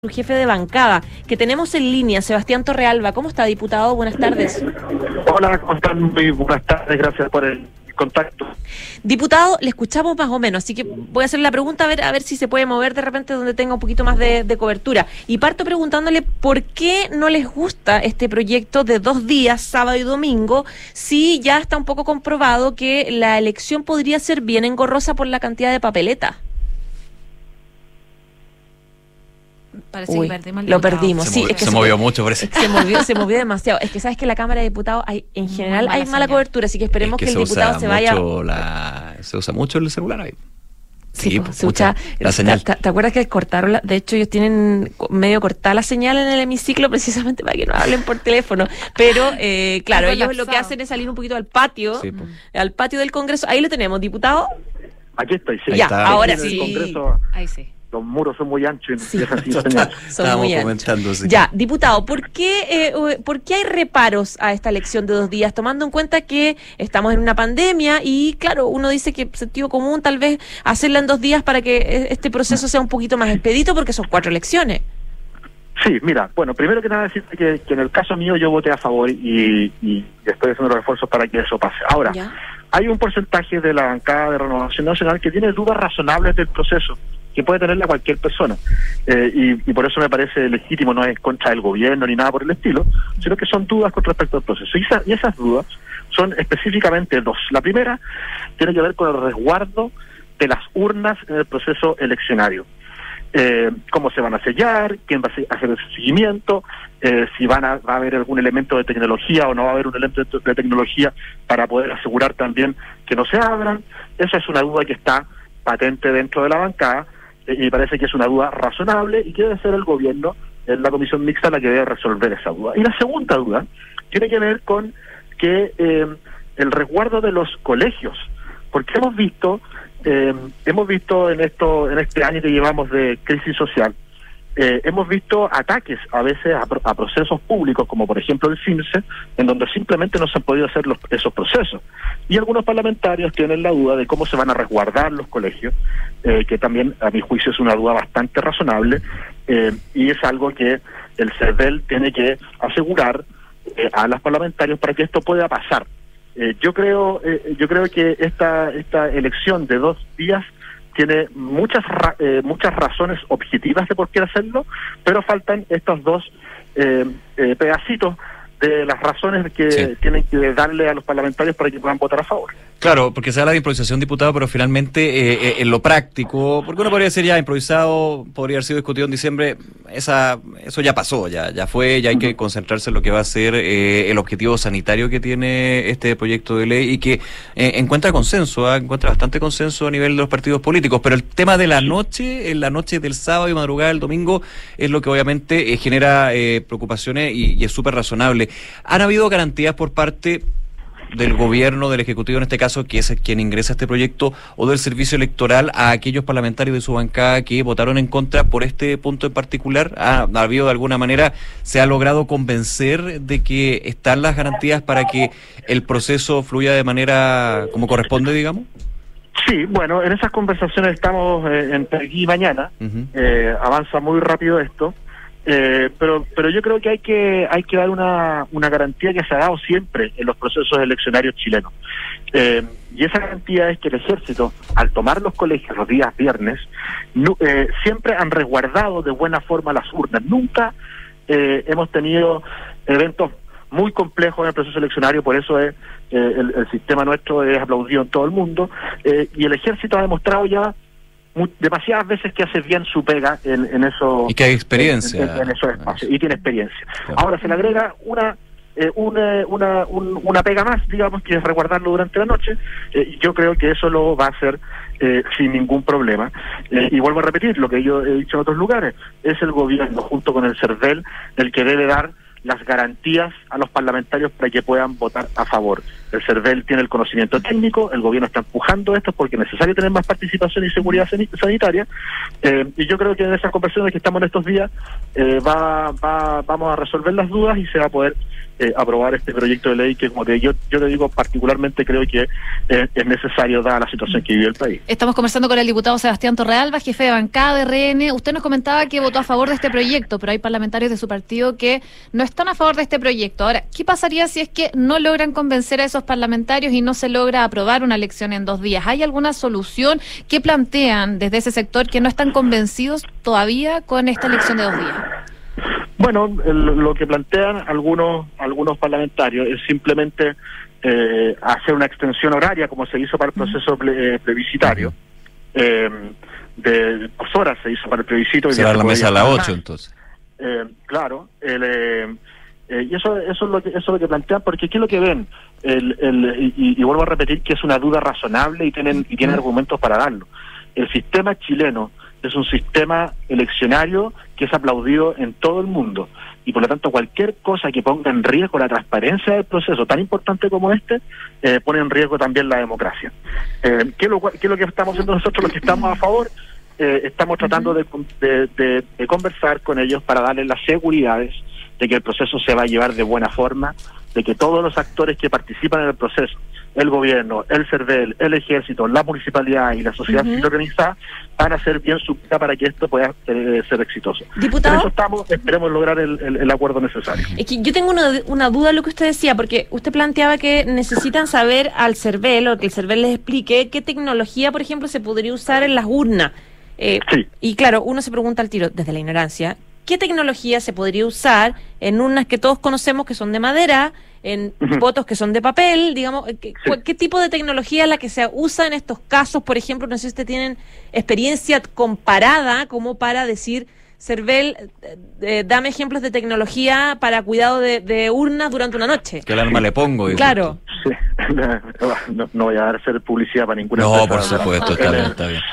Su jefe de bancada, que tenemos en línea, Sebastián Torrealba. ¿Cómo está, diputado? Buenas tardes. Hola, ¿cómo están? Muy buenas tardes, gracias por el contacto. Diputado, le escuchamos más o menos, así que voy a hacer la pregunta a ver si se puede mover de repente donde tenga un poquito más de cobertura. Y parto preguntándole por qué no les gusta este proyecto de 2 días, sábado y domingo, si ya está un poco comprobado que la elección podría ser bien engorrosa por la cantidad de papeleta. Parece Uy, que perdimos lo perdimos, sí. Es que se movió mucho, parece. Se movió demasiado. Es que sabes que en la Cámara de Diputados en general hay mala cobertura, así que esperemos que el diputado se vaya. Se usa mucho el celular ahí. Sí, se usa la señal. ¿Te acuerdas que cortaron de hecho ellos tienen medio cortada la señal en el hemiciclo precisamente para que no hablen por teléfono? Pero claro, ellos lo que hacen es salir un poquito al patio, al patio del Congreso. Ahí lo tenemos, diputado. Aquí estoy, sí. Ya, está. ahora En el sí. Congreso, Ahí sí. los muros son muy anchos y Sí. es así la señal. Son muy anchos. comentando, sí. Ya, diputado, ¿por qué hay reparos a esta elección de 2 días, tomando en cuenta que estamos en una pandemia y, claro, uno dice que sentido común tal vez hacerla en 2 días para que este proceso sea un poquito más expedito porque son 4 elecciones? Sí, mira, bueno, primero que nada decirte que en el caso mío yo voté a favor y estoy haciendo los esfuerzos para que eso pase. Ahora, ¿Ya? hay un porcentaje de la bancada de Renovación Nacional que tiene dudas razonables del proceso, que puede tenerla cualquier persona. Y por eso me parece legítimo, no es contra del gobierno ni nada por el estilo, sino que son dudas con respecto al proceso. Y esas dudas son específicamente 2. La primera tiene que ver con el resguardo de las urnas en el proceso eleccionario. Cómo se van a sellar, quién va a hacer ese seguimiento, si va a haber algún elemento de tecnología o no va a haber un elemento de tecnología para poder asegurar también que no se abran. Esa es una duda que está patente dentro de la bancada y parece que es una duda razonable y que debe ser el gobierno, la comisión mixta, la que debe resolver esa duda. Y la segunda duda tiene que ver con que el resguardo de los colegios, porque hemos visto en este año que llevamos de crisis social, hemos visto ataques a veces a procesos públicos, como por ejemplo el CIMSE, en donde simplemente no se han podido hacer esos procesos. Y algunos parlamentarios tienen la duda de cómo se van a resguardar los colegios, que también a mi juicio es una duda bastante razonable, y es algo que el CERVEL tiene que asegurar a los parlamentarios para que esto pueda pasar. Yo creo que esta elección de 2 días tiene muchas razones objetivas de por qué hacerlo, pero faltan estos 2 pedacitos de las razones que tienen que darle a los parlamentarios para que puedan votar a favor. Claro, porque se habla de improvisación, diputado, pero finalmente en lo práctico, porque uno podría decir ya improvisado, podría haber sido discutido en diciembre, eso ya pasó, ya fue, ya hay que concentrarse en lo que va a ser el objetivo sanitario que tiene este proyecto de ley y que encuentra bastante consenso a nivel de los partidos políticos, pero el tema de la noche, en la noche del sábado y madrugada del domingo, es lo que obviamente genera preocupaciones y es súper razonable. ¿Han habido garantías por parte del gobierno, del Ejecutivo en este caso, que es quien ingresa a este proyecto, o del servicio electoral a aquellos parlamentarios de su bancada que votaron en contra por este punto en particular? ¿Ha habido de alguna manera, se ha logrado convencer de que están las garantías para que el proceso fluya de manera como corresponde, digamos? Sí, bueno, en esas conversaciones estamos entre aquí y mañana. Avanza muy rápido esto. Pero yo creo que hay que dar una garantía que se ha dado siempre en los procesos eleccionarios chilenos, y esa garantía es que el ejército, al tomar los colegios los días viernes, siempre han resguardado de buena forma las urnas. Nunca hemos tenido eventos muy complejos en el proceso eleccionario, por eso el sistema nuestro es aplaudido en todo el mundo, y el ejército ha demostrado ya demasiadas veces que hace bien su pega en eso, y que hay experiencia en esos espacios, y tiene experiencia. Claro. Ahora se le agrega una pega más, digamos, que es resguardarlo durante la noche, y yo creo que eso lo va a hacer sin ningún problema, y vuelvo a repetir lo que yo he dicho en otros lugares, es el gobierno junto con el CERVEL el que debe dar las garantías a los parlamentarios para que puedan votar a favor. El CERVEL tiene el conocimiento técnico, el gobierno está empujando esto porque es necesario tener más participación y seguridad sanitaria, y yo creo que en esas conversaciones que estamos en estos días vamos a resolver las dudas y se va a poder aprobar este proyecto de ley que, como yo te digo, particularmente creo que es necesario dada la situación que vive el país. Estamos conversando con el diputado Sebastián Torrealba, jefe de bancada de RN. Usted nos comentaba que votó a favor de este proyecto, pero hay parlamentarios de su partido que no están a favor de este proyecto. Ahora, ¿qué pasaría si es que no logran convencer a esos parlamentarios y no se logra aprobar una elección en 2 días? ¿Hay alguna solución? ¿Qué plantean desde ese sector que no están convencidos todavía con esta elección de 2 días? Bueno, lo que plantean algunos parlamentarios es simplemente hacer una extensión horaria, como se hizo para el proceso plebiscitario. De 2 horas se hizo para el plebiscito. Y será la mesa a las 8, entonces. Claro, y eso es lo que plantean, porque ¿qué es lo que ven? Y vuelvo a repetir que es una duda razonable y tienen argumentos para darlo. El sistema chileno es un sistema eleccionario que es aplaudido en todo el mundo, y por lo tanto cualquier cosa que ponga en riesgo la transparencia del proceso tan importante como este, pone en riesgo también la democracia. ¿Qué es lo que estamos haciendo nosotros, los que estamos a favor? Estamos tratando de conversar con ellos para darles las seguridades de que el proceso se va a llevar de buena forma, de que todos los actores que participan en el proceso, el gobierno, el CERVEL, el ejército, la municipalidad y la sociedad civil organizada, van a hacer bien su vida para que esto pueda ser exitoso. Diputado, en eso estamos, esperemos lograr el acuerdo necesario. Es que yo tengo una duda de lo que usted decía, porque usted planteaba que necesitan saber al CERVEL, o que el CERVEL les explique qué tecnología, por ejemplo, se podría usar en las urnas. Sí. Y claro, uno se pregunta al tiro, desde la ignorancia, ¿qué tecnología se podría usar en urnas que todos conocemos que son de madera, en votos que son de papel, digamos? ¿Qué tipo de tecnología es la que se usa en estos casos? Por ejemplo, no sé si ustedes tienen experiencia comparada como para decir, CERVEL, dame ejemplos de tecnología para cuidado de urnas durante una noche. ¿Qué alarma le pongo? Claro. Sí. No voy a hacer publicidad para ninguna empresa. No, por supuesto, está bien.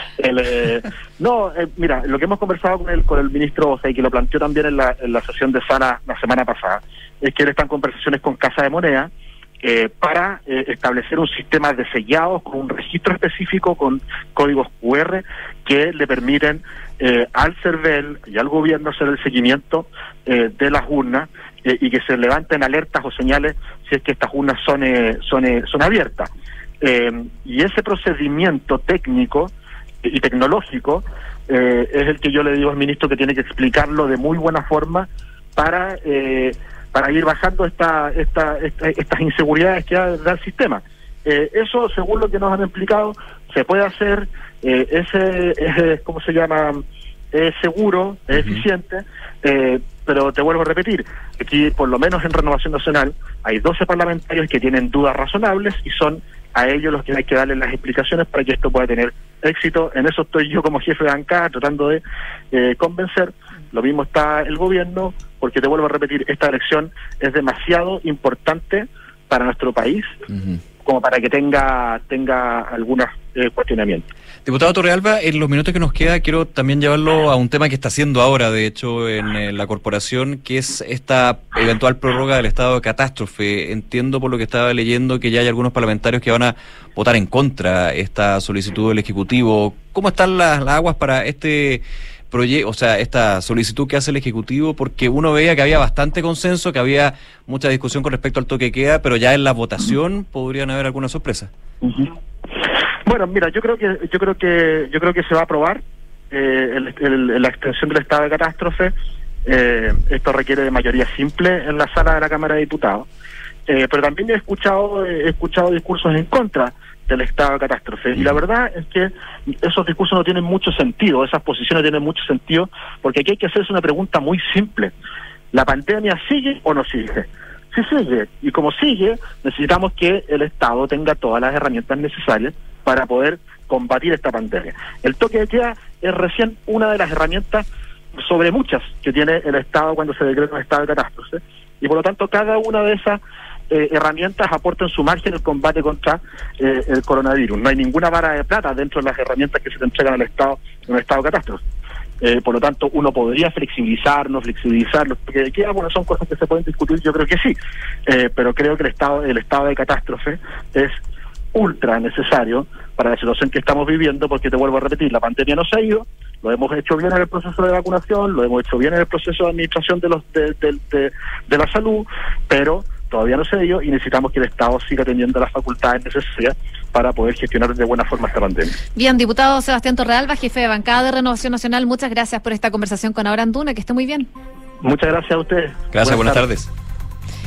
Mira, lo que hemos conversado con el ministro Osey, que lo planteó también en la sesión de sala la semana pasada, es que él está en conversaciones con Casa de Moneda para establecer un sistema de sellados con un registro específico con códigos QR que le permiten al CERVEL y al gobierno hacer el seguimiento de las urnas y que se levanten alertas o señales si es que estas urnas son abiertas. Y ese procedimiento técnico y tecnológico es el que yo le digo al ministro que tiene que explicarlo de muy buena forma para ir bajando estas inseguridades que da el sistema. Eso, según lo que nos han explicado, se puede hacer, ¿cómo se llama? Es seguro, es eficiente, pero te vuelvo a repetir, aquí por lo menos en Renovación Nacional hay 12 parlamentarios que tienen dudas razonables y son a ellos los que hay que darle las explicaciones para que esto pueda tener éxito. En eso estoy yo como jefe de bancada tratando de convencer. Lo mismo está el gobierno, porque te vuelvo a repetir, esta elección es demasiado importante para nuestro país como para que tenga algunos cuestionamientos. Diputado Torrealba, en los minutos que nos queda quiero también llevarlo a un tema que está haciendo ahora, de hecho, en la corporación, que es esta eventual prórroga del estado de catástrofe. Entiendo por lo que estaba leyendo que ya hay algunos parlamentarios que van a votar en contra esta solicitud del Ejecutivo. ¿Cómo están las aguas para este proyecto, o sea, esta solicitud que hace el Ejecutivo? Porque uno veía que había bastante consenso, que había mucha discusión con respecto al toque de queda, pero ya en la votación podrían haber alguna sorpresa. Bueno, mira, yo creo que se va a aprobar la extensión del estado de catástrofe. Esto requiere de mayoría simple en la sala de la Cámara de Diputados, pero también he escuchado discursos en contra del estado de catástrofe, y la verdad es que esos discursos no tienen mucho sentido, esas posiciones tienen mucho sentido, porque aquí hay que hacerse una pregunta muy simple: ¿la pandemia sigue o no sigue? Si sigue, y como sigue, necesitamos que el Estado tenga todas las herramientas necesarias para poder combatir esta pandemia. El toque de queda es recién una de las herramientas sobre muchas que tiene el Estado cuando se decreta un estado de catástrofe, y por lo tanto cada una de esas herramientas aporta en su margen el combate contra el coronavirus. No hay ninguna vara de plata dentro de las herramientas que se te entregan al Estado en un estado de catástrofe. por lo tanto uno podría flexibilizarlo, que bueno, son cosas que se pueden discutir, yo creo que sí, pero creo que el estado de catástrofe es ultra necesario para la situación que estamos viviendo, porque te vuelvo a repetir, la pandemia no se ha ido, lo hemos hecho bien en el proceso de vacunación, lo hemos hecho bien en el proceso de administración de la salud, pero todavía no se dio y necesitamos que el Estado siga teniendo las facultades necesarias para poder gestionar de buena forma esta pandemia. Bien, diputado Sebastián Torrealba, jefe de bancada de Renovación Nacional, muchas gracias por esta conversación con Ahora Anduna, que esté muy bien. Muchas gracias a ustedes. Gracias, buenas tardes.